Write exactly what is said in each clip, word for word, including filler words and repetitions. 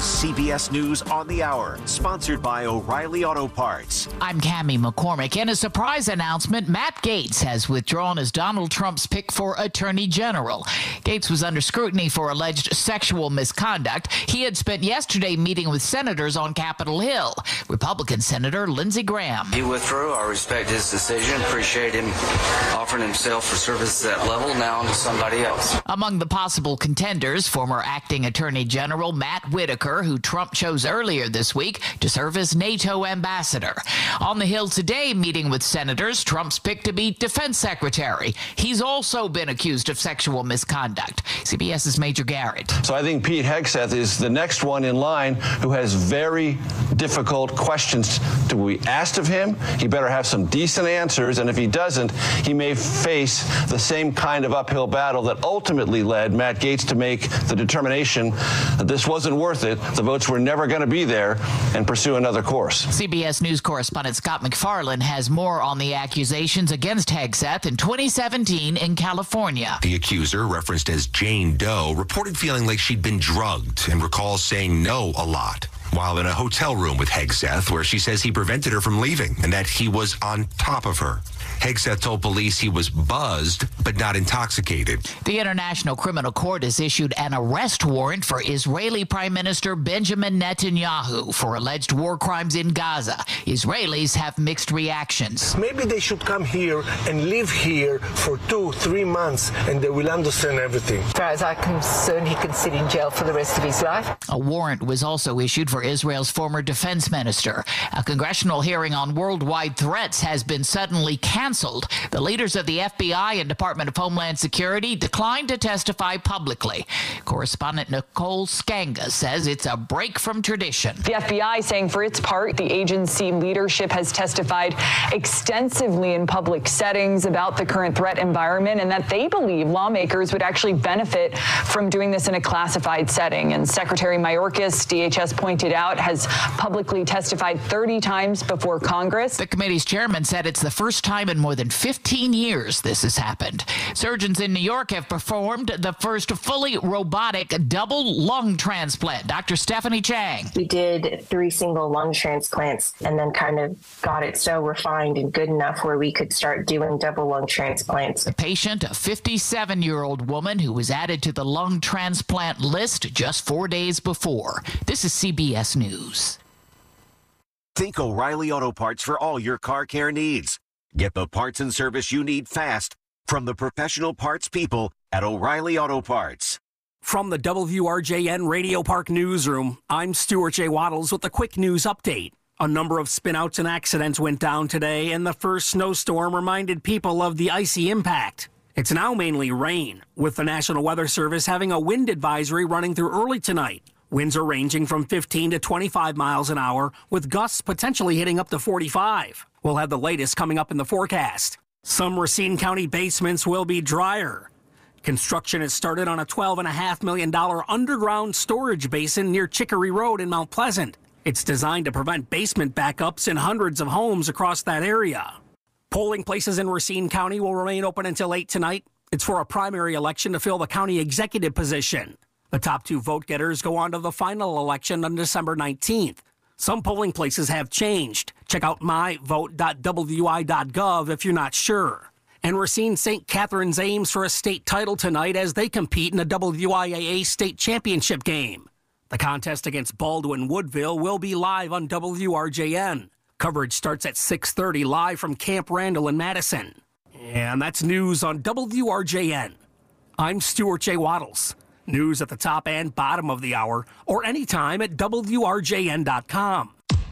C B S News on the Hour, sponsored by O'Reilly Auto Parts. I'm Cammie McCormick. In a surprise announcement, Matt Gaetz has withdrawn as Donald Trump's pick for Attorney General. Gaetz was under scrutiny for alleged sexual misconduct. He had spent yesterday meeting with senators on Capitol Hill. Republican Senator Lindsey Graham. He withdrew. I respect his decision. Appreciate him offering himself for service at that level. Now on to somebody else. Among the possible contenders, former acting Attorney General Matt Whitaker, who Trump chose earlier this week to serve as NATO ambassador. On the Hill today, meeting with senators, Trump's pick to be defense secretary. He's also been accused of sexual misconduct. CBS's Major Garrett. So I think Pete Hegseth is the next one in line who has very difficult questions to be asked of him. He better have some decent answers, and if he doesn't, he may face the same kind of uphill battle that ultimately led Matt Gaetz to make the determination that this wasn't worth it, the votes were never going to be there, and pursue another course. C B S News correspondent Scott MacFarlane has more on the accusations against Hegseth in twenty seventeen in California. The accuser, referenced as Jane Doe, reported feeling like she'd been drugged and recalls saying no a lot while in a hotel room with Hegseth, where she says he prevented her from leaving and that he was on top of her. Hegseth told police he was buzzed, but not intoxicated. The International Criminal Court has issued an arrest warrant for Israeli Prime Minister Benjamin Netanyahu for alleged war crimes in Gaza. Israelis have mixed reactions. Maybe they should come here and live here for two, three months, and they will understand everything. As far as I'm concerned, he can sit in jail for the rest of his life. A warrant was also issued for Israel's former defense minister. A congressional hearing on worldwide threats has been suddenly canceled. The leaders of the F B I and Department of Homeland Security declined to testify publicly. Correspondent Nicole Skanga says it's a break from tradition. The F B I saying for its part, the agency leadership has testified extensively in public settings about the current threat environment and that they believe lawmakers would actually benefit from doing this in a classified setting. And Secretary Mayorkas, D H S pointed out, has publicly testified thirty times before Congress. The committee's chairman said it's the first time in more than fifteen years this has happened. Surgeons in New York have performed the first fully robotic double lung transplant. Doctor Stephanie Chang. We did three single lung transplants and then kind of got it so refined and good enough where we could start doing double lung transplants. The patient, a fifty-seven-year-old woman who was added to the lung transplant list just four days before. This is C B S News. Think O'Reilly Auto Parts for all your car care needs. Get the parts and service you need fast from the professional parts people at O'Reilly Auto Parts. From the W R J N Radio Park Newsroom, I'm Stuart J. Waddles with a quick news update. A number of spinouts and accidents went down today, and the first snowstorm reminded people of the icy impact. It's now mainly rain, with the National Weather Service having a wind advisory running through early tonight. Winds are ranging from fifteen to twenty-five miles an hour, with gusts potentially hitting up to forty-five. We'll have the latest coming up in the forecast. Some Racine County basements will be drier. Construction has started on a twelve point five million dollars underground storage basin near Chicory Road in Mount Pleasant. It's designed to prevent basement backups in hundreds of homes across that area. Polling places in Racine County will remain open until eight tonight. It's for a primary election to fill the county executive position. The top two vote getters go on to the final election on December nineteenth. Some polling places have changed. Check out my vote dot w i dot gov if you're not sure. And Racine Saint Catherine's aims for a state title tonight as they compete in the W I A A state championship game. The contest against Baldwin Woodville will be live on W R J N. Coverage starts at six thirty live from Camp Randall in Madison. And that's news on W R J N. I'm Stuart J. Waddles. News at the top and bottom of the hour, or anytime at W R J N dot com.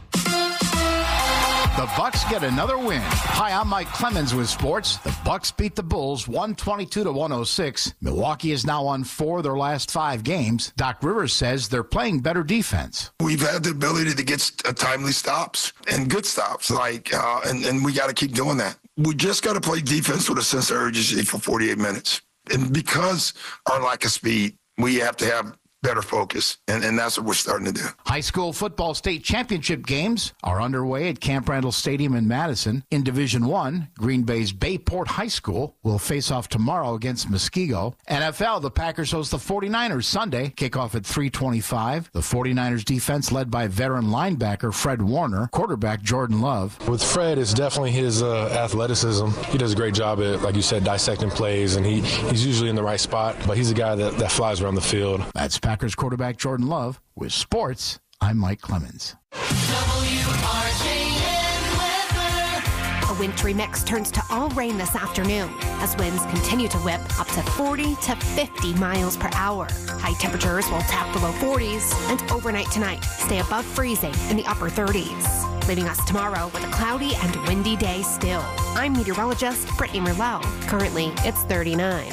The Bucks get another win. Hi, I'm Mike Clemens with sports. The Bucks beat the Bulls one twenty-two to one oh six. Milwaukee is now on four of their last five games. Doc Rivers says they're playing better defense. We've had the ability to get timely stops and good stops, like, uh, and, and we got to keep doing that. We just got to play defense with a sense of urgency for forty-eight minutes. And because our lack of speed, we have to have better focus. And, and that's what we're starting to do. High school football state championship games are underway at Camp Randall Stadium in Madison. In Division One, Green Bay's Bayport High School will face off tomorrow against Muskego. N F L, the Packers host the forty-niners Sunday. Kickoff at three twenty-five. The forty-niners defense led by veteran linebacker Fred Warner, quarterback Jordan Love. With Fred, it's definitely his uh, athleticism. He does a great job at, like you said, dissecting plays, and he, he's usually in the right spot, but he's a guy that, that flies around the field. That's Packers quarterback Jordan Love. With sports, I'm Mike Clemens. W R J N weather. A wintry mix turns to all rain this afternoon as winds continue to whip up to forty to fifty miles per hour. High temperatures will tap the low forties, and overnight tonight stay above freezing in the upper thirties. Leaving us tomorrow with a cloudy and windy day still. I'm meteorologist Brittany Merlot. Currently, it's thirty-nine.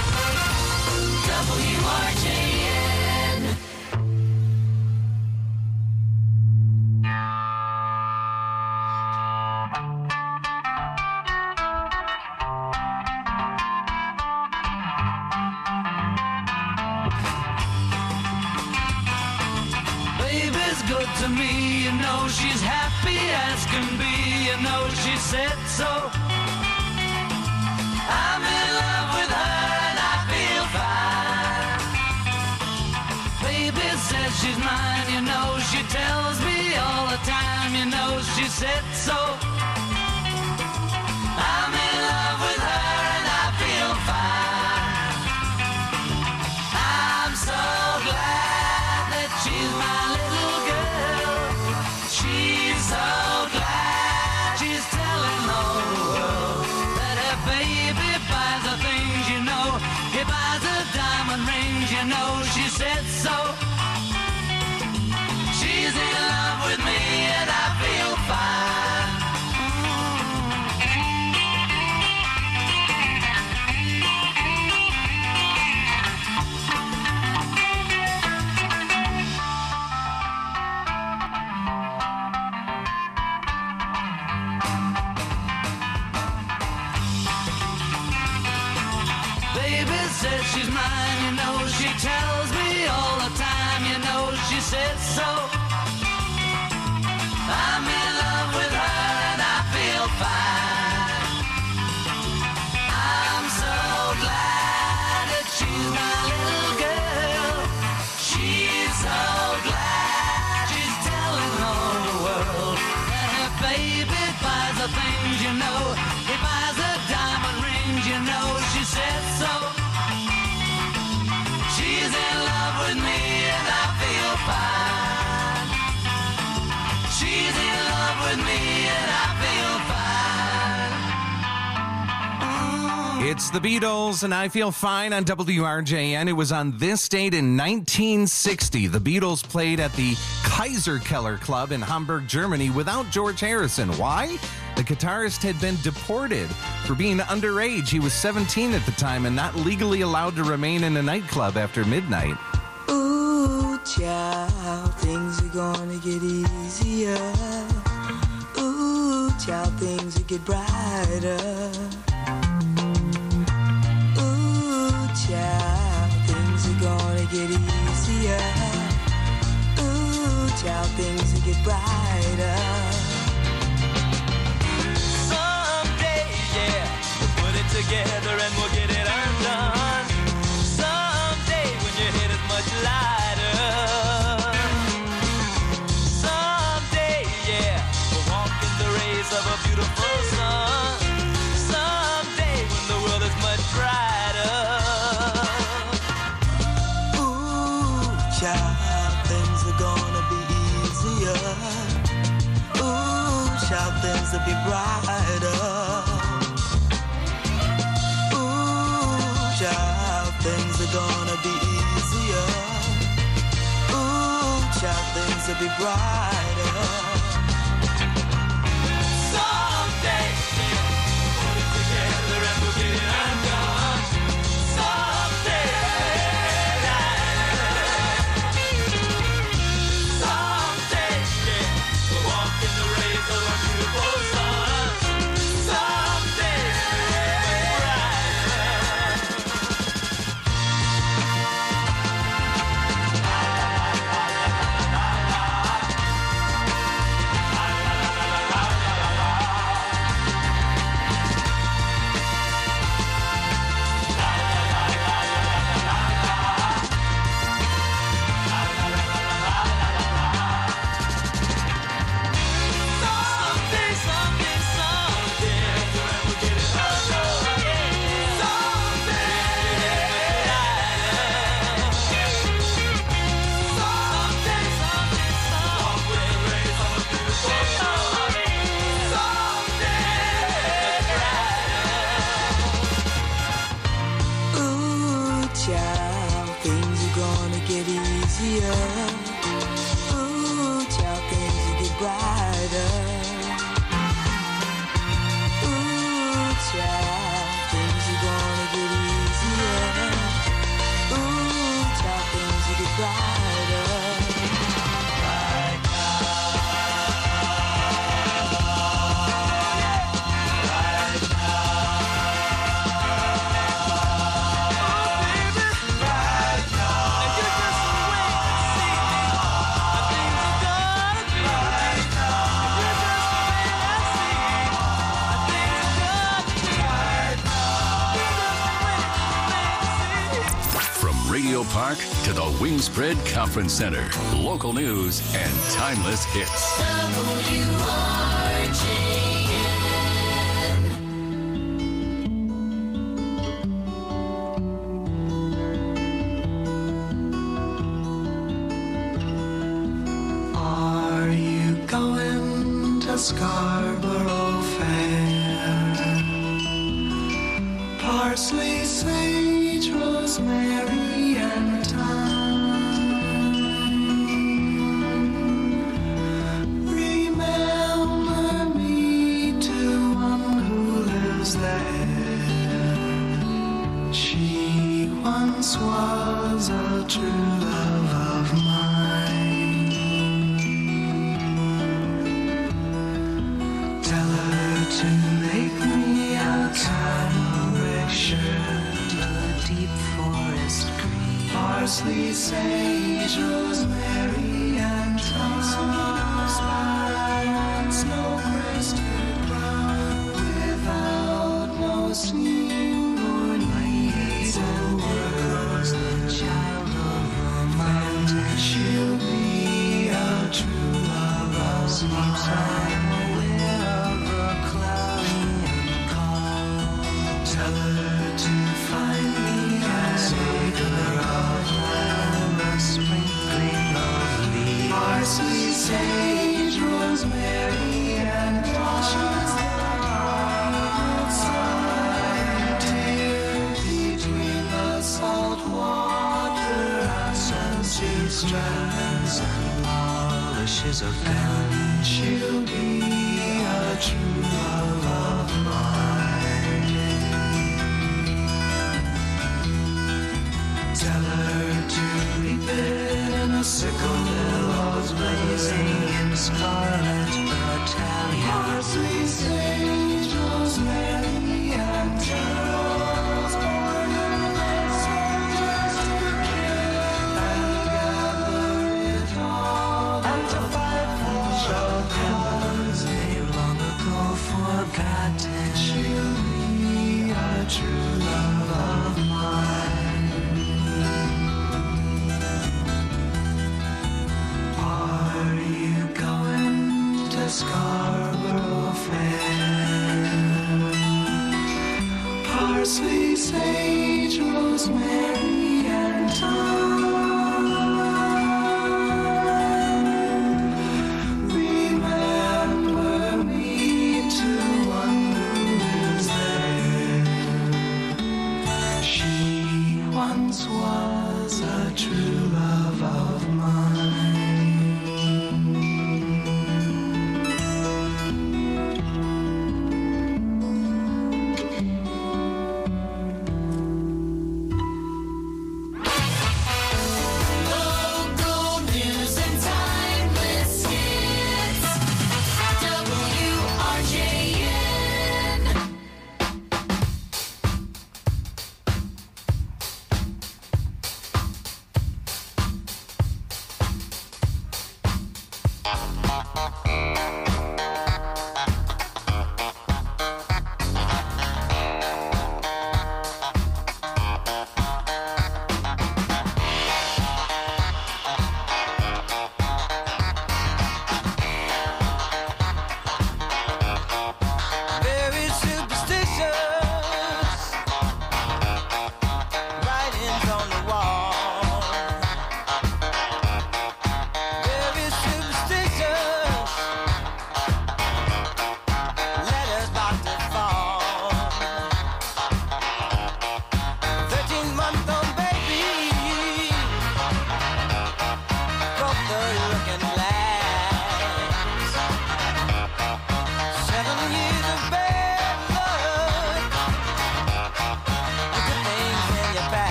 W R J N. Baby's good to me, you know she's happy as can be, you know she said so. I'm in love with her and I feel fine. Baby says she's mine, you know she tells me all the time, you know she said so. I'm in love with her and I feel fine. I'm so glad that she's my little girl. She's so glad she's telling all the world that her baby buys her things, you know. He buys her diamond rings, you know she said so. She's in love with me and I feel fine. Baby says she's mine, you know she tells me all the time, you know she says so. I'm in love with her and I feel fine. I'm so glad that she's my little girl. She's so glad she's telling all the world that her baby buys her things, you know. He buys her diamond rings, you know she says so. She's in love with me and I feel fine. She's in love with me and I feel fine. It's the Beatles, and I Feel Fine on W R J N. It was on this date in nineteen sixty. The Beatles played at the Kaiserkeller Club in Hamburg, Germany, without George Harrison. Why? The guitarist had been deported for being underage. He was seventeen at the time and not legally allowed to remain in a nightclub after midnight. Ooh, child, things are gonna get easier. Ooh, child, things will get brighter. Ooh, child, things are gonna get easier. Ooh, child, things will get brighter. Someday, yeah, we'll put it together and we'll get it undone. Someday when your head is much lighter. Someday, yeah, we'll walk in the rays of a beautiful sun. Someday when the world is much brighter. Ooh, child, things are gonna be easier. Ooh, child, things will be brighter. Ooh, child, things are gonna be easier. Ooh, child, things will be brighter. Someday, put it together and we'll get it undone. Someday, someday, yeah, we'll walk in the rays of a beautiful sun. Someday, brighter. easier. Ooh, child, things will get brighter. Ooh, child, things are gonna get easier. Ooh, child, things will get brighter. Right now. Right now. Radio Park to the Wingspread Conference Center. Local news and timeless hits. W R J N. Are you going to Scarborough Fair? Parsley, sage, rosemary, and thyme. Remember me to one who lives there. She once was a true love of mine. Tell her to make me a cambric shirt, a deep forest green, parsley, sage, rosemary, and thyme. Snow-crested brown, without no seam or needs and words, the child of romance. She'll be a true love of mine. Aware of the cloudy and calm. Tell her to find me a savor of land, a sprinkling of leaves, parsley, sage, rosemary, and thyme. Between the salt water, sunny strands, and polishes of gun, she'll be a true love of mine. Tell her to reap it in a sickle, billows blazing in scarlet battalion. Parsley, sage, rosemary, and Charles born in the soldiers to kill and gather it all, and to fight for the cause they long ago forgotten. She'll be a true love of mine. Are you going to Scarborough Fair? Parsley, sage, rosemary, and thyme. Remember me to one who lives there. She once was a true love of mine.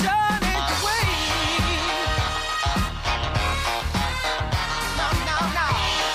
Temptation ain't the way. No, no, no.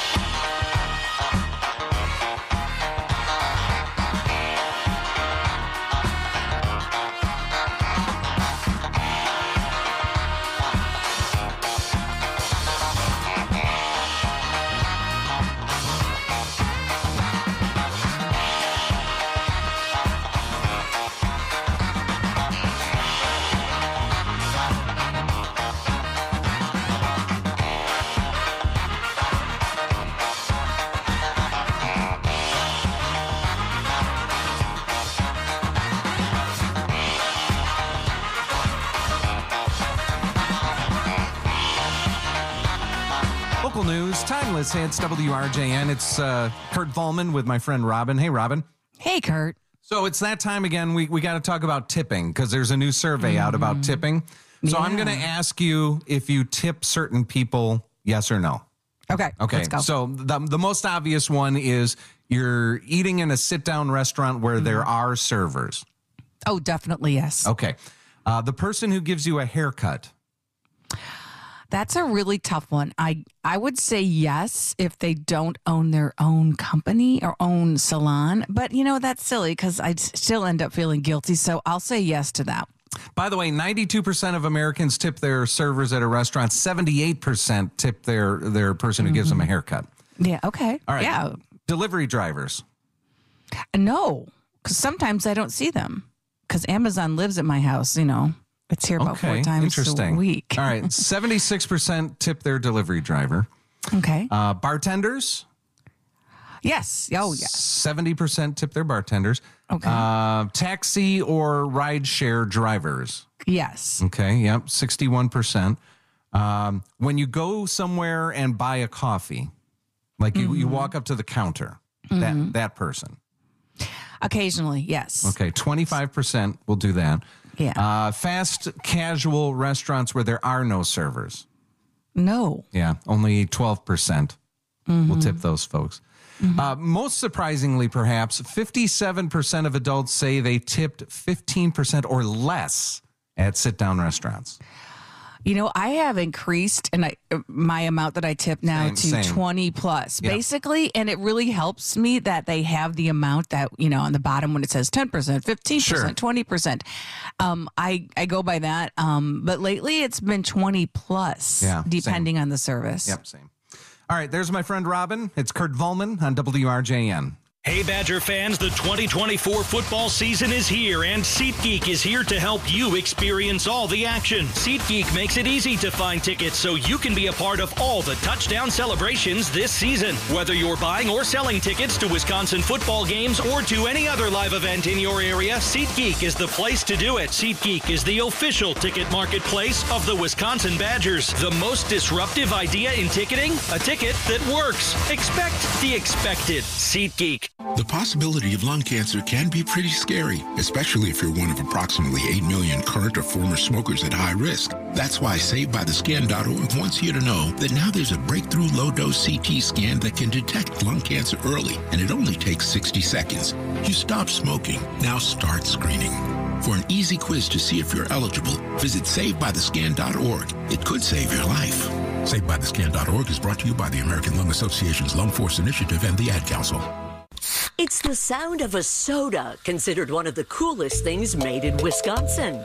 Local news, timeless hits, W R J N. It's uh, Kurt Volman with my friend Robin. Hey, Robin. Hey, Kurt. So it's that time again. We, we got to talk about tipping because there's a new survey mm. out about tipping. So Yeah. I'm going to ask you if you tip certain people, yes or no. Okay. Okay. Let's go. So the, the most obvious one is you're eating in a sit-down restaurant where mm. there are servers. Oh, definitely yes. Okay. Uh, the person who gives you a haircut. That's a really tough one. I I would say yes if they don't own their own company or own salon. But, you know, that's silly because I'd still end up feeling guilty. So I'll say yes to that. By the way, ninety-two percent of Americans tip their servers at a restaurant. seventy-eight percent tip their, their person who mm-hmm. gives them a haircut. Yeah, okay. All right. Yeah. Delivery drivers. No, because sometimes I don't see them because Amazon lives at my house, you know. It's here about okay, four times interesting. a week. All right. seventy-six percent tip their delivery driver. Okay. Uh, bartenders. Yes. Oh, yes. seventy percent tip their bartenders. Okay. Uh, taxi or rideshare drivers. Yes. Okay. Yep. sixty-one percent. Um, when you go somewhere and buy a coffee, like you, Mm-hmm. you walk up to the counter, Mhm. that, that person. Occasionally, yes. Okay. twenty-five percent will do that. Yeah. Uh, fast casual restaurants where there are no servers. No. Yeah. Only twelve percent Mhm. will tip those folks. Mhm. Uh, most surprisingly, perhaps, fifty-seven percent of adults say they tipped fifteen percent or less at sit-down restaurants. You know, I have increased and I my amount that I tip now Same, to same. twenty plus, Yeah. basically, and it really helps me that they have the amount that, you know, on the bottom when it says ten percent, fifteen percent, Sure. twenty percent. Um, I, I go by that. Um, but lately it's been twenty plus, Yeah, depending same. on the service. Yep, same. All right, there's my friend Robin. It's Kurt Volman on W R J N. Hey, Badger fans, the twenty twenty-four football season is here, and SeatGeek is here to help you experience all the action. SeatGeek makes it easy to find tickets so you can be a part of all the touchdown celebrations this season. Whether you're buying or selling tickets to Wisconsin football games or to any other live event in your area, SeatGeek is the place to do it. SeatGeek is the official ticket marketplace of the Wisconsin Badgers. The most disruptive idea in ticketing? A ticket that works. Expect the expected. SeatGeek. The possibility of lung cancer can be pretty scary, especially if you're one of approximately eight million current or former smokers at high risk. That's why Saved By The Scan dot org wants you to know that now there's a breakthrough low-dose C T scan that can detect lung cancer early, and it only takes sixty seconds. You stop smoking, now start screening. For an easy quiz to see if you're eligible, visit Saved By The Scan dot org. It could save your life. Saved By The Scan dot org is brought to you by the American Lung Association's Lung Force Initiative and the Ad Council. It's the sound of a soda, considered one of the coolest things made in Wisconsin.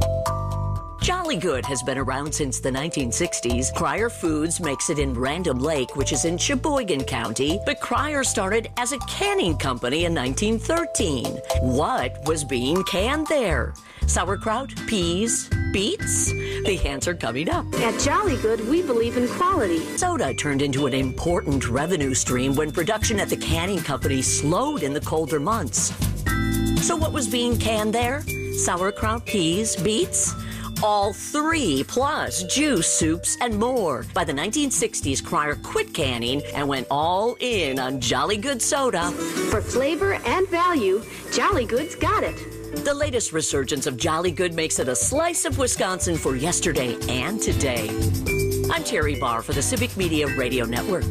Jolly Good has been around since the nineteen sixties. Cryer Foods makes it in Random Lake, which is in Sheboygan County, but Cryer started as a canning company in nineteen thirteen. What was being canned there? Sauerkraut? Peas? Beets? The answer coming up. At Jolly Good, we believe in quality. Soda turned into an important revenue stream when production at the canning company slowed in the colder months. So what was being canned there? Sauerkraut, peas, beets? All three, plus juice, soups, and more. By the nineteen sixties, Cryer quit canning and went all in on Jolly Good soda. For flavor and value, Jolly Good's got it. The latest resurgence of Jolly Good makes it a slice of Wisconsin for yesterday and today. I'm Terry Barr for the Civic Media Radio Network.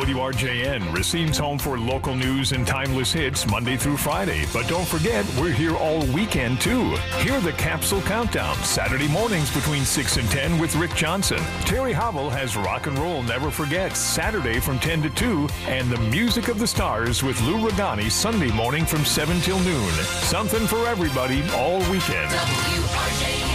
W R J N, Racine's home for local news and timeless hits Monday through Friday. But don't forget, we're here all weekend, too. Hear the Capsule Countdown, Saturday mornings between six and ten with Rick Johnson. Terry Hobble has Rock and Roll Never Forgets, Saturday from ten to two, and the Music of the Stars with Lou Regani, Sunday morning from seven till noon. Something for everybody all weekend. W R J N.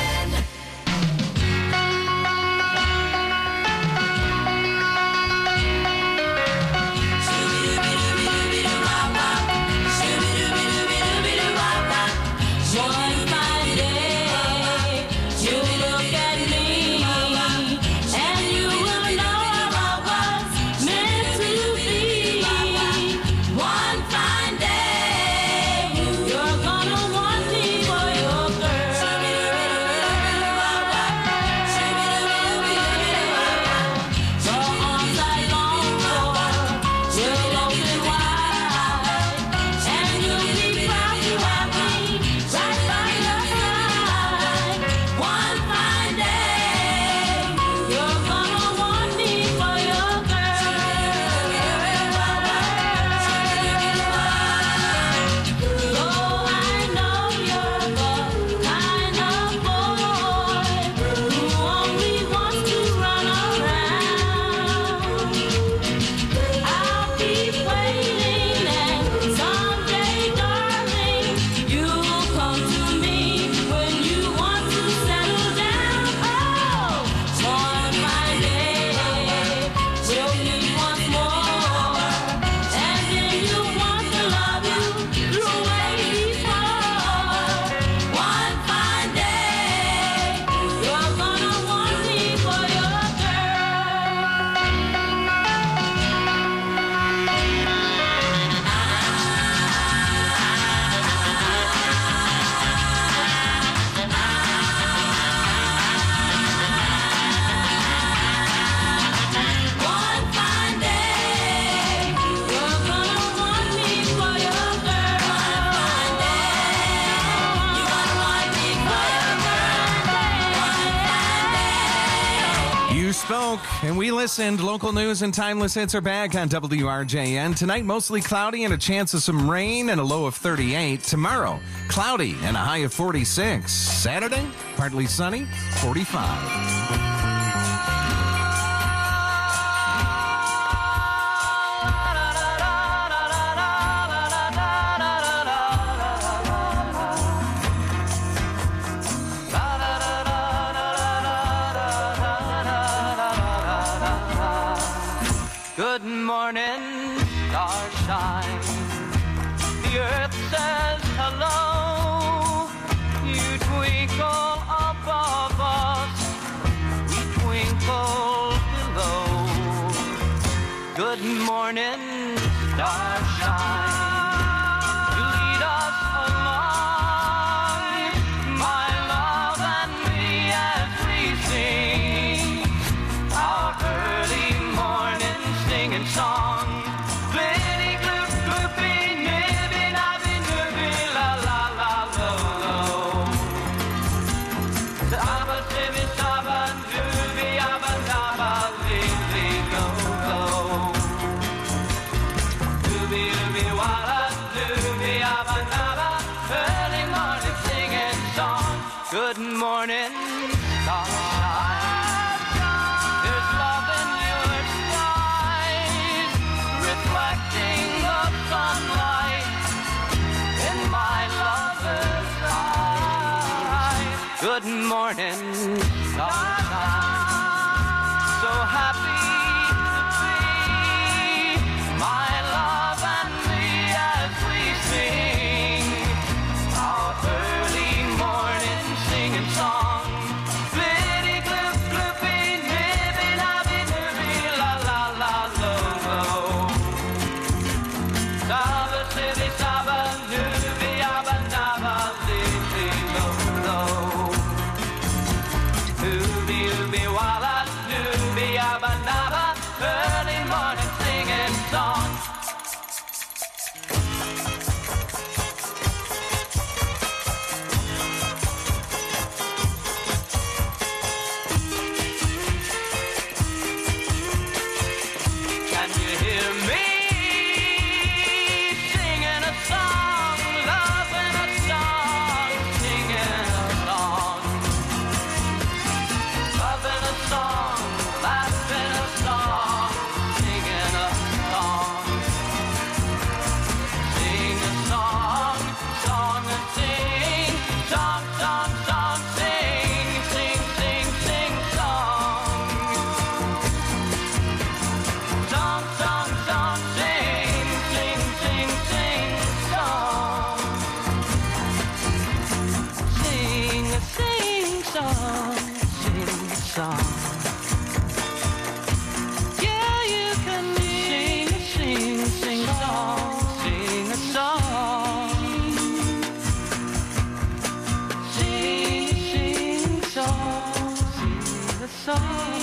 And we listened. Local news and timeless hits are back on W R J N. Tonight, mostly cloudy and a chance of some rain and a low of thirty-eight. Tomorrow, cloudy and a high of forty-six. Saturday, partly sunny, forty-five. Good morning, starshine. The earth says hello. You twinkle above us, we twinkle below. Good morning, starshine. You lead us along, my love and me, as we sing our early morning singing song. Blitty gloop gloopy, nibby nabby nibby, la la la lo lo. Saba sibby saba dooby abba dabba lily go go. Dooby dooby walla dooby abba dabba, early morning singing song. Good morning, starshine. There's love in your skies, reflecting the sunlight in my lover's eyes. Good morning, starshine. So happy to be my love and me as we sing our early morning singing song. Blitty gloop gloopy, nibby nabby nibby, la la la lo lo. Saba sibby saba nibby abba dabba lily lo lo. Dooby song, sing a song. Yeah, you can sing, sing, sing a song, sing a song. Sing, sing a song, sing a song.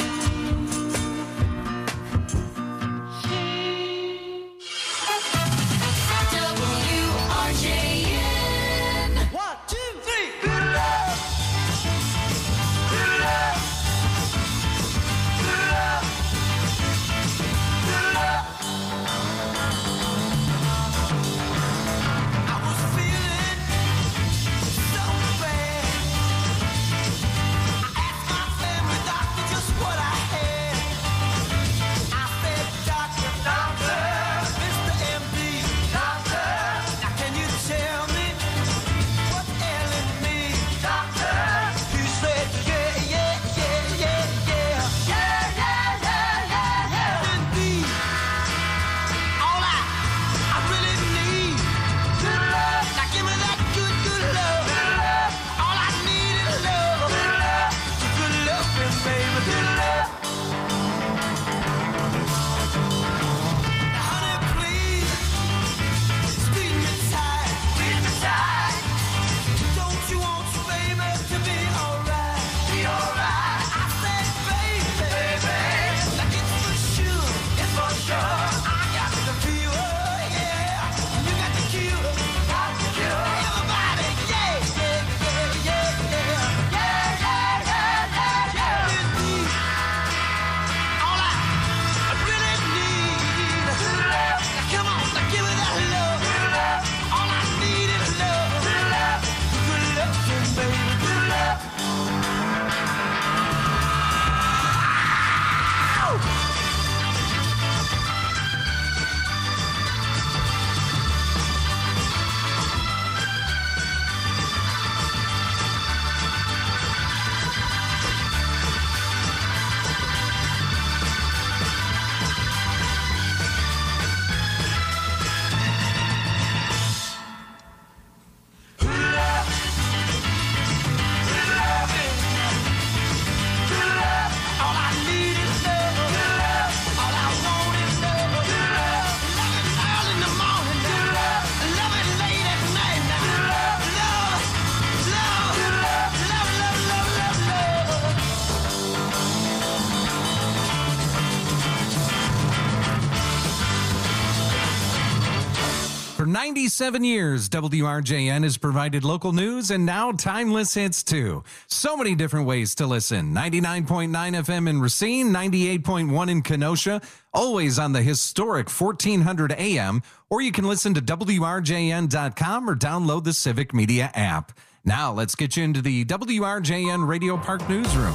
For ninety-seven years, W R J N has provided local news and now timeless hits too. So many different ways to listen. ninety-nine point nine F M in Racine, ninety-eight point one in Kenosha, always on the historic fourteen hundred A M, or you can listen to W R J N dot com or download the Civic Media app. Now let's get you into the W R J N Radio Park Newsroom.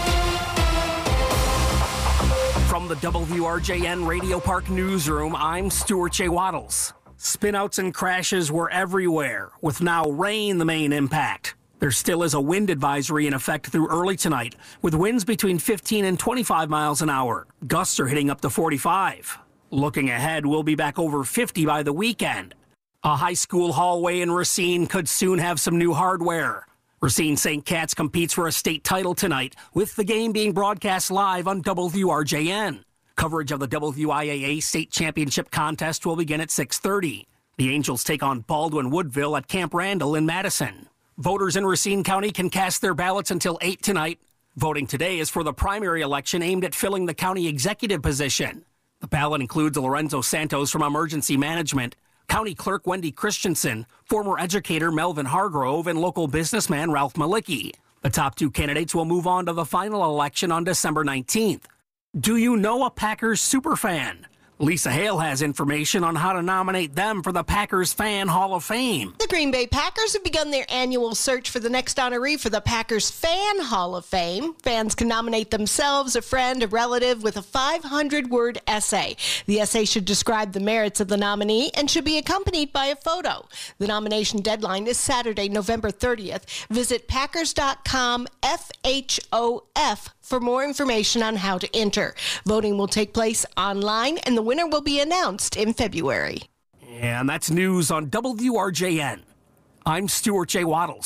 From the W R J N Radio Park Newsroom, I'm Stuart J. Waddles. Spinouts and crashes were everywhere, with now rain the main impact. There still is a wind advisory in effect through early tonight, with winds between fifteen and twenty-five miles an hour. Gusts are hitting up to forty-five. Looking ahead, we'll be back over fifty by the weekend. A high school hallway in Racine could soon have some new hardware. Racine Saint Cat's competes for a state title tonight, with the game being broadcast live on W R J N. Coverage of the W I A A State Championship contest will begin at six thirty. The Angels take on Baldwin Woodville at Camp Randall in Madison. Voters in Racine County can cast their ballots until eight tonight. Voting today is for the primary election aimed at filling the county executive position. The ballot includes Lorenzo Santos from Emergency Management, County Clerk Wendy Christensen, former educator Melvin Hargrove, and local businessman Ralph Malicki. The top two candidates will move on to the final election on December nineteenth. Do you know a Packers superfan? Lisa Hale has information on how to nominate them for the Packers Fan Hall of Fame. The Green Bay Packers have begun their annual search for the next honoree for the Packers Fan Hall of Fame. Fans can nominate themselves, a friend, a relative with a five hundred word essay. The essay should describe the merits of the nominee and should be accompanied by a photo. The nomination deadline is Saturday, November thirtieth. Visit packers dot com F H O F for more information on how to enter. Voting will take place online, and the winner will be announced in February. And that's news on W R J N. I'm Stuart J. Waddles.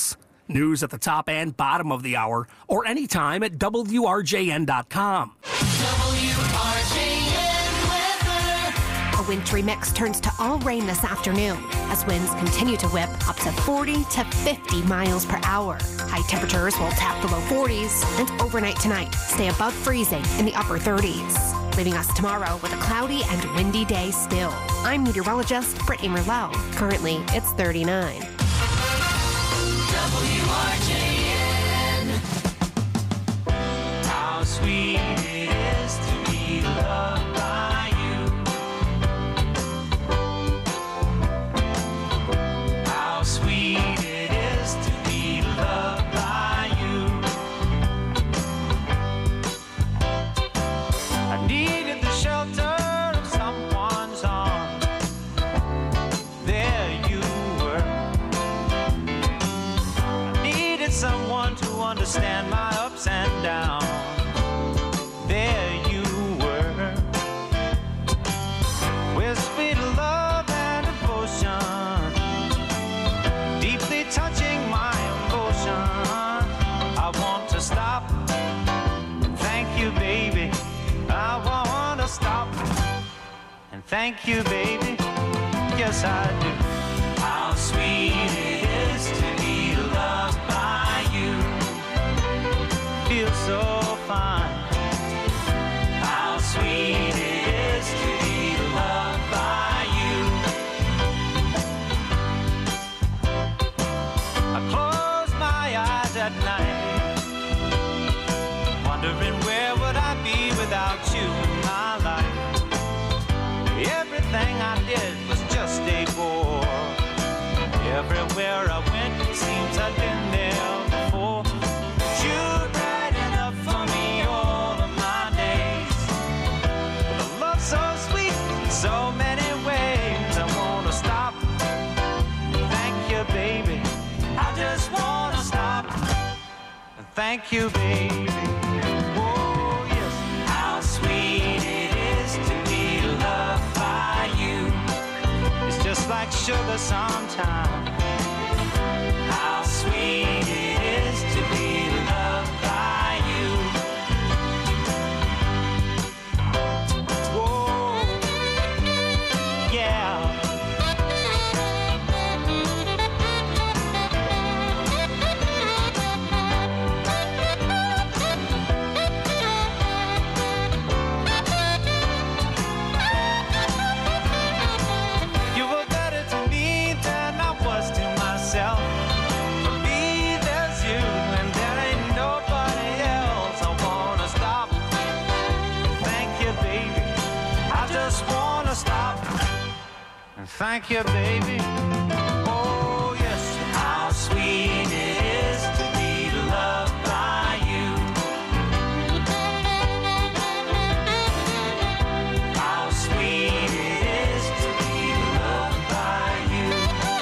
News at the top and bottom of the hour, or anytime at W R J N dot com. W R J N weather. A wintry mix turns to all rain this afternoon as winds continue to whip up to forty to fifty miles per hour. High temperatures will tap the low forties, and overnight tonight stay above freezing in the upper thirties. Leaving us tomorrow with a cloudy and windy day still. I'm meteorologist Brittany Merlot. Currently, it's thirty-nine. W R J N. How sweet it is to be loved by you. How sweet it is to be loved by you. I needed the shelter of someone's arms. There you were. I needed someone to understand my ups and downs. There you were. With sweet love and devotion, deeply touching my emotion. I want to stop. Thank you, baby. I want to stop. And thank you, baby. Yes, I do. How sweet it is to be loved by you. Feels so fine. How sweet it is to be loved by you. I close my eyes at night, wondering where would I be without you in my life. Everything I did was just a bore. Everywhere I went, it seems I've been there before. But you're right enough for me all of my days. With a love so sweet in so many ways, I wanna stop. Thank you, baby. I just wanna stop. Thank you, baby. Oh, yes. How sweet it is to be loved by you. It's just like sugar sometimes. How sweet it is to be loved by you. Whoa, yeah. You were better to me than I was to myself. For me, there's you, and there ain't nobody else. I wanna stop. Thank you, baby. I just wanna stop. And thank you, baby. Oh, yes. How sweet it is to be loved by you. How sweet it is to be loved by you.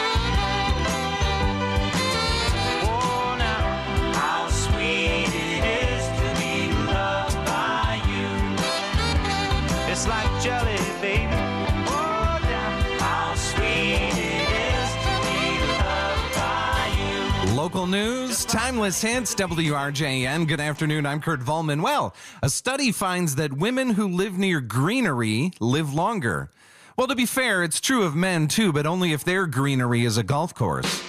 Oh, now, how sweet it is to be loved by you. It's like jelly, baby. Oh, now, how sweet it is to be loved by you. Local news, timeless hits, W R J N. Good afternoon, I'm Kurt Volman. Well, a study finds that women who live near greenery live longer. Well, to be fair, it's true of men too, but only if their greenery is a golf course.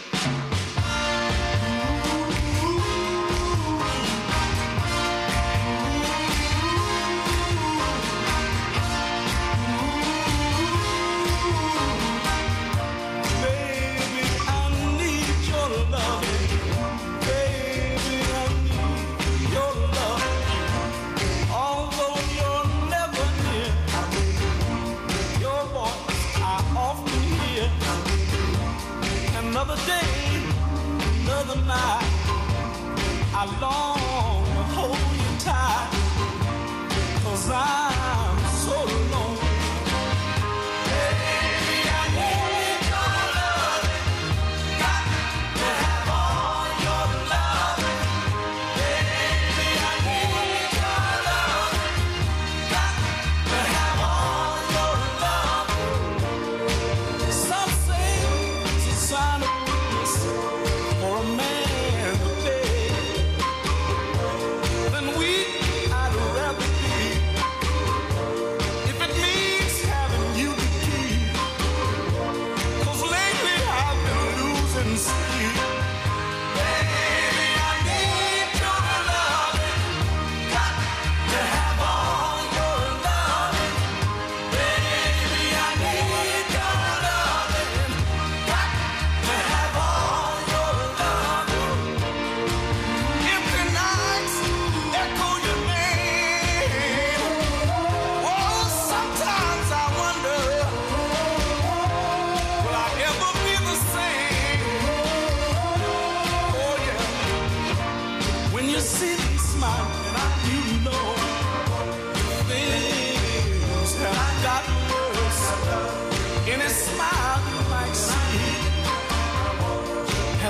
Baby, I need your love. Baby, I need your love. Although you're never near, your voice I often hear. Another day, another night, I long to hold you tight. 'Cause I'm so lonely. Baby, I need your love. Got to have all your love. Baby, I need your love. Got to have all your love. Some say it's a sign of weakness for a man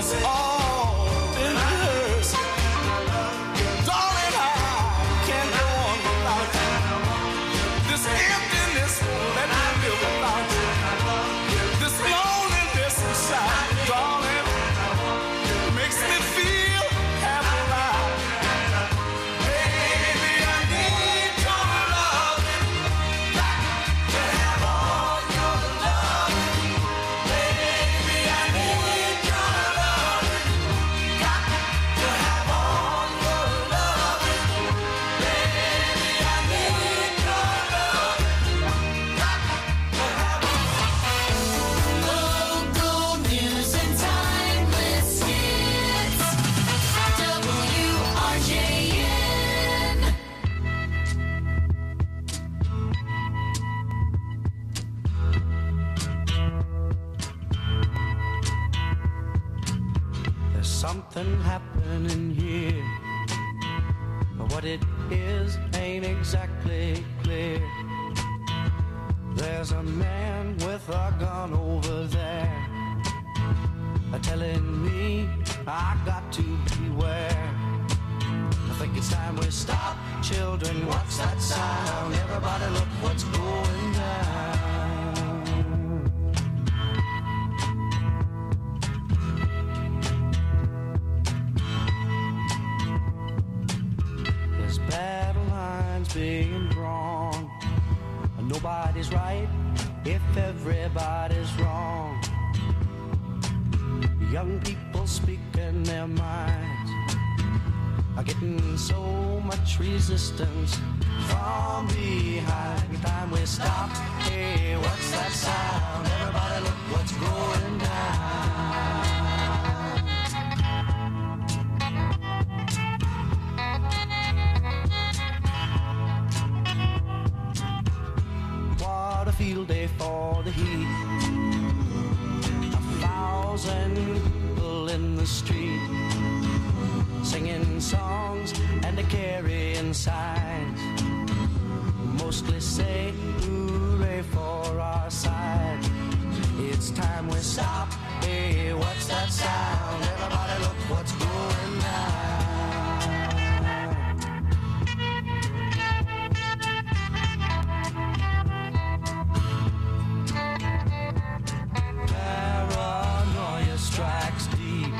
It's all been rehearsed. Darling, I can't go on without you. This emptiness that I live without you. This loneliness inside, darling, makes me feel half alive. Baby, I need your love. Got to have all your love. Baby, I need your love. Got to have all your love. Baby, I need your love. Got to have Local news and timeless hits. W R J N. There's something happening here, but what it is ain't exactly clear. There's a man with a gun over there, telling me I got to beware. I think it's time we stop, children. What's that sound? Everybody, look what's going down. There's battle lines being drawn. Nobody's right if everybody's wrong. Young people speaking their minds are getting so much resistance from behind. Time we stop. Hey, what's that sound? Everybody, look what's going down. What a field day for the heat. A thousand people in the street, singing songs and a carrying signs. Mostly say hooray for our side. It's time we stop. Hey, what's that sound? Everybody, look what's going down. Paranoia strikes deep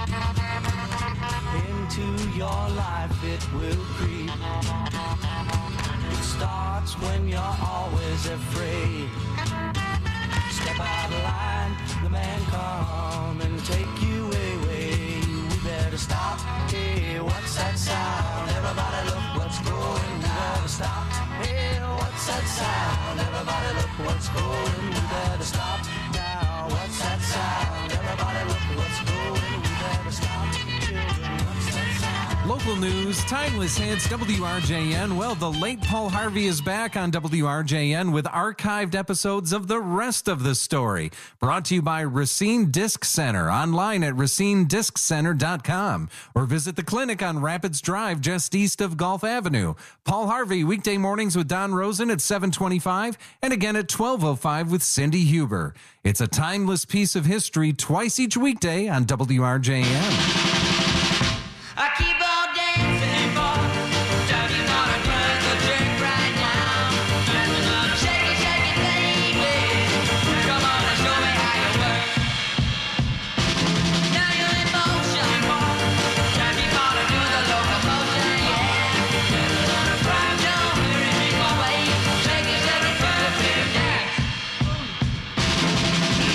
into your life, it will creep. It starts when you're always afraid. Step out of line, the man come and take you away. We better stop. Hey, what's that sound? Everybody, look what's going. We better stop. Hey, what's that sound? Everybody, look what's going. We better stop now. What's that sound? Everybody, look what's going. We better stop. Children, what's that sound? Local news, timeless hits, W R J N. Well, the late Paul Harvey is back on W R J N with archived episodes of the rest of the story. Brought to you by Racine Disc Center, online at racine disc center dot com, or visit the clinic on Rapids Drive just east of Gulf Avenue. Paul Harvey, weekday mornings with Don Rosen at seven twenty-five and again at twelve oh five with Cindy Huber. It's a timeless piece of history twice each weekday on W R J N. I keep on dancing, boy. Don't you wanna run the jerk right now? Shake it, shake it, baby. Come on and show me how you work. Now you're in motion, boy. Don't you wanna do the locomotion, yeah? Don't hurry me away. Shake it, shake it, perfect dance.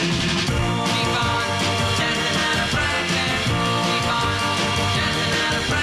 Keep on dancing out of practice. Keep on dancing out of practice.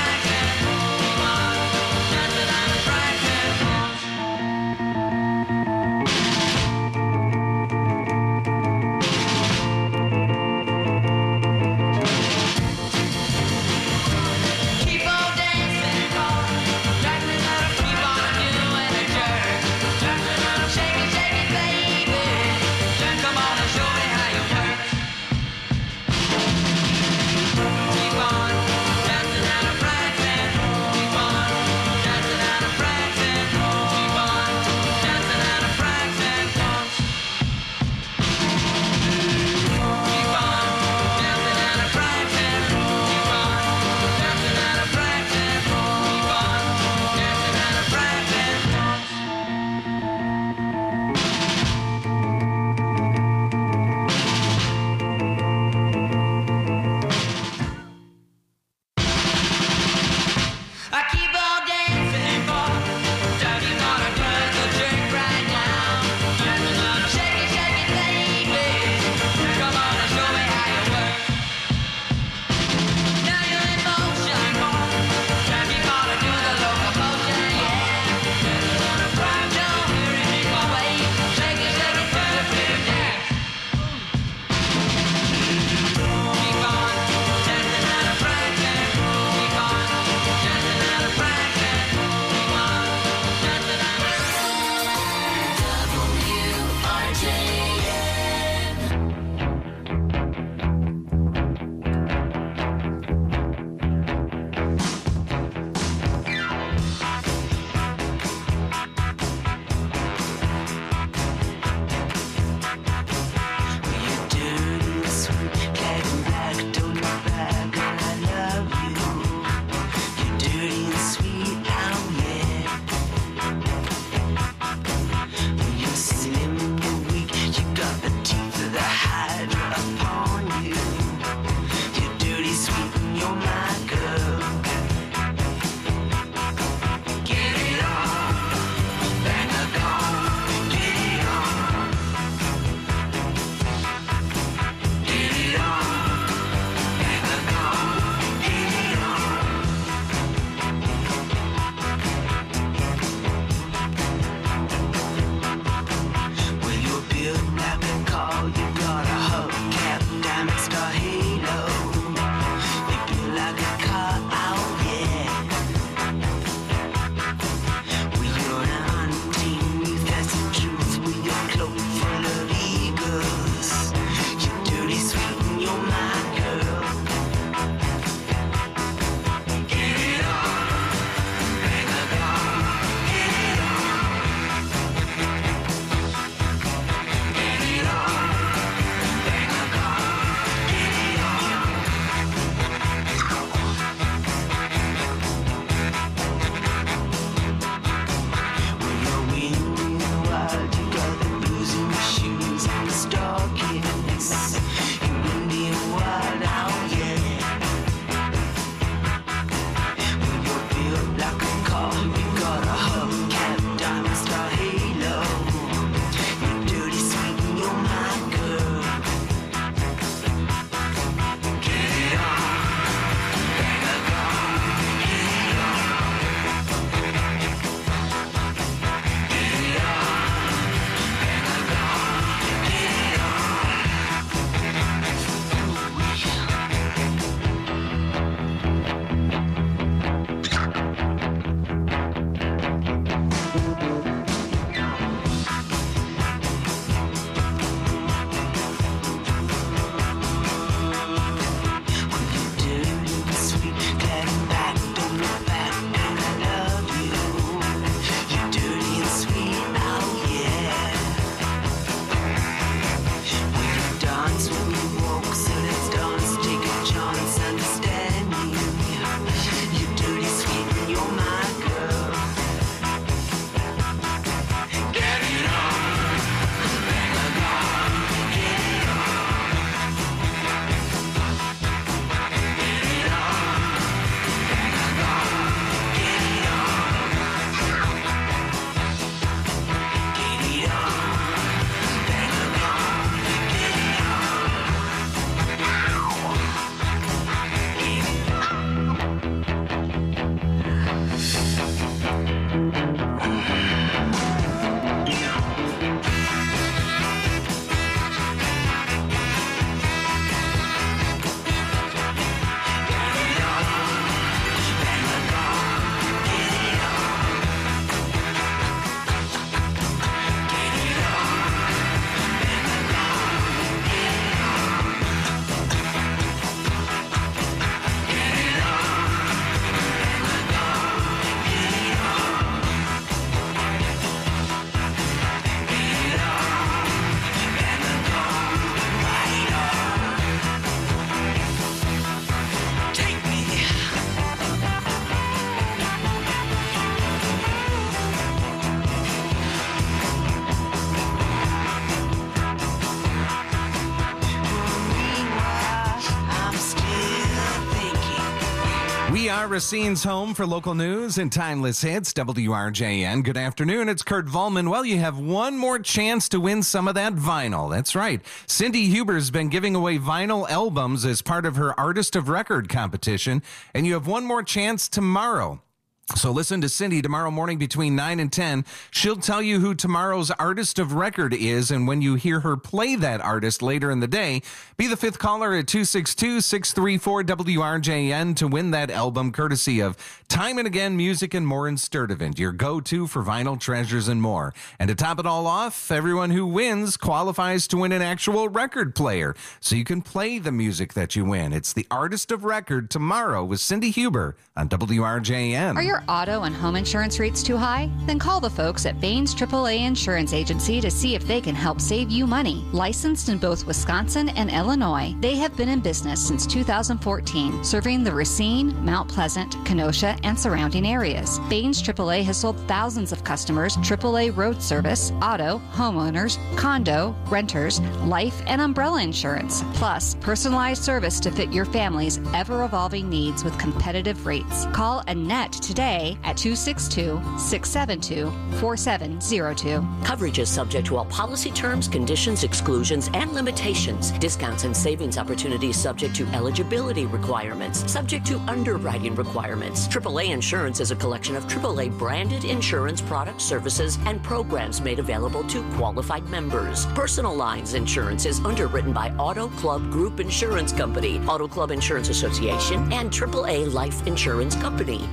We are Racine's home for local news and timeless hits. W R J N. Good afternoon. It's Kurt Volman. Well, you have one more chance to win some of that vinyl. That's right. Cindy Huber's been giving away vinyl albums as part of her Artist of Record competition, and you have one more chance tomorrow. So listen to Cindy tomorrow morning between nine and ten. She'll tell you who tomorrow's artist of record is, and when you hear her play that artist later in the day, be the fifth caller at two six two, six three four, W R J N to win that album courtesy of Time and Again Music and More in Sturtevant, your go-to for vinyl treasures and more. And to top it all off, everyone who wins qualifies to win an actual record player, so you can play the music that you win. It's the Artist of Record tomorrow with Cindy Huber on W R J N. Are your auto and home insurance rates too high? Then call the folks at Baines triple A Insurance Agency to see if they can help save you money. Licensed in both Wisconsin and Illinois, they have been in business since two thousand fourteen, serving the Racine, Mount Pleasant, Kenosha, and surrounding areas. Baines triple A has sold thousands of customers triple A road service, auto, homeowners, condo, renters, life, and umbrella insurance, plus personalized service to fit your family's ever-evolving needs with competitive rates. Call Annette today at two six two, six seven two, four seven zero two. Coverage is subject to all policy terms, conditions, exclusions, and limitations. Discounts and savings opportunities subject to eligibility requirements, subject to underwriting requirements. triple A Insurance is a collection of triple A branded insurance products, services, and programs made available to qualified members. Personal Lines Insurance is underwritten by Auto Club Group Insurance Company, Auto Club Insurance Association, and triple A Life Insurance Company.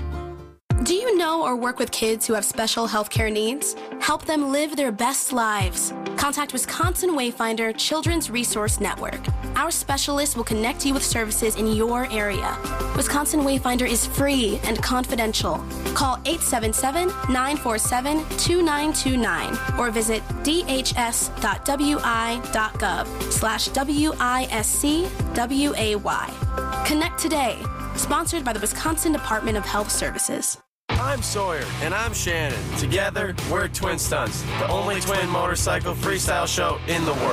Do you know or work with kids who have special healthcare needs? Help them live their best lives. Contact Wisconsin Wayfinder Children's Resource Network. Our specialists will connect you with services in your area. Wisconsin Wayfinder is free and confidential. Call eight seven seven, nine four seven, two nine two nine or visit d h s dot w i dot gov slash W I S C W A Y. Connect today. Sponsored by the Wisconsin Department of Health Services. I'm Sawyer. And I'm Shannon. Together, we're Twin Stunts, the only twin motorcycle freestyle show in the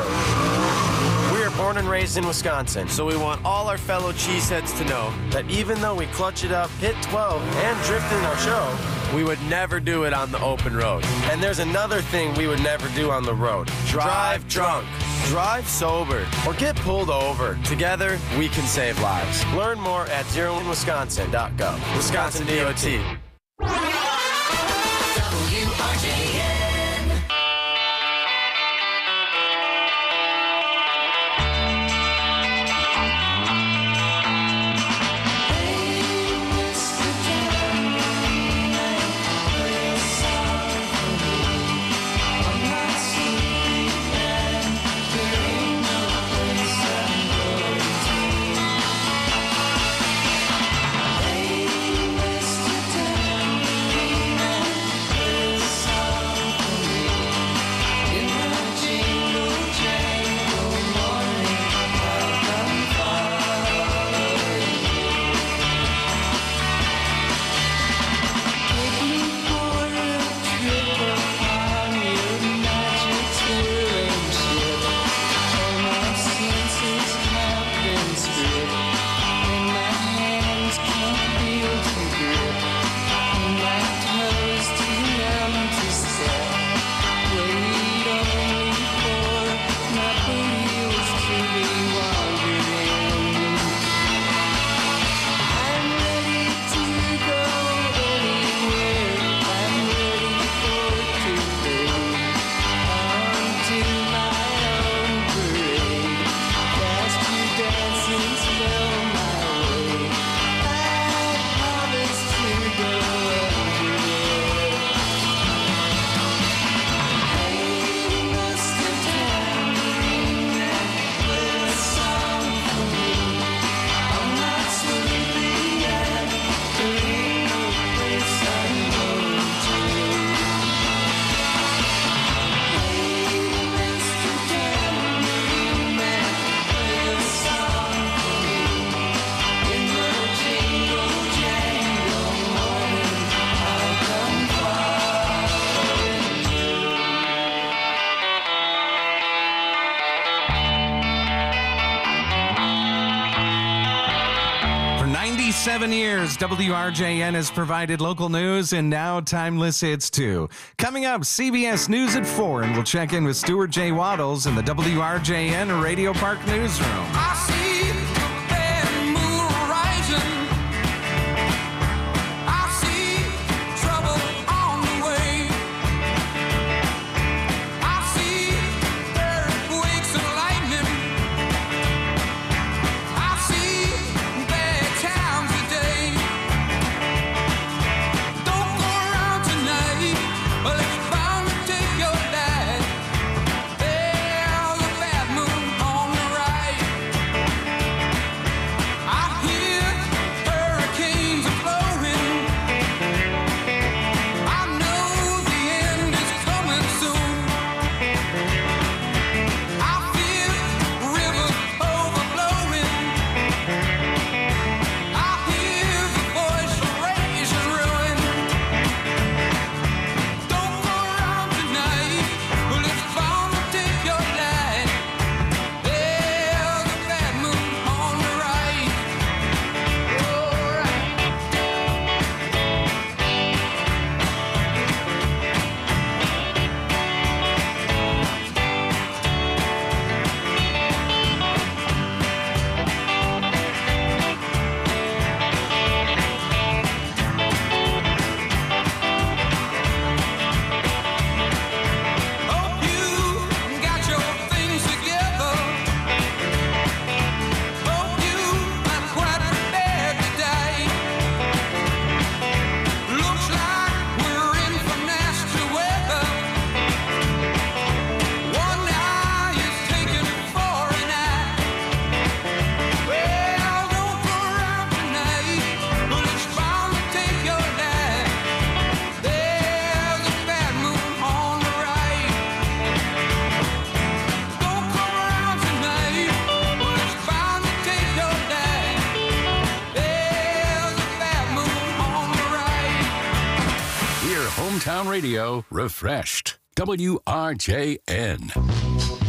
world. We are born and raised in Wisconsin, so we want all our fellow cheeseheads to know that even though we clutch it up, hit twelve, and drift in our show, we would never do it on the open road. And there's another thing we would never do on the road. Drive drunk. Drive sober or get pulled over. Together, we can save lives. Learn more at zero in wisconsin dot gov. Wisconsin D O T. W R J N. Hey, Mister Downing, seven years, W R J N has provided local news and now timeless hits too. Coming up, C B S News at four, and we'll check in with Stuart J. Waddles in the W R J N Radio Park newsroom. I see the bad moon rising. I see trouble on the way. I see earthquakes and lightning. I see bad times today. Don't go around tonight, but it's bound to take your life. There's a bad moon on the right. I hear hurricanes are blowing. I know the end is coming soon. I feel rivers overflowing. I hear the voice of rage and ruin. Don't go around tonight, well it's bound to take your life. There's a bad moon on the right. Hope you got your things together. Hope you are quite prepared to die. Looks like we're in for nasty weather. One eye is taken for an eye. Well, don't go around tonight, but it's bound to take your life. There's a bad moon on the right. Don't come around tonight, but it's bound to take your life. There's a bad moon on the right. Hear Hometown Radio refreshed. W R J N.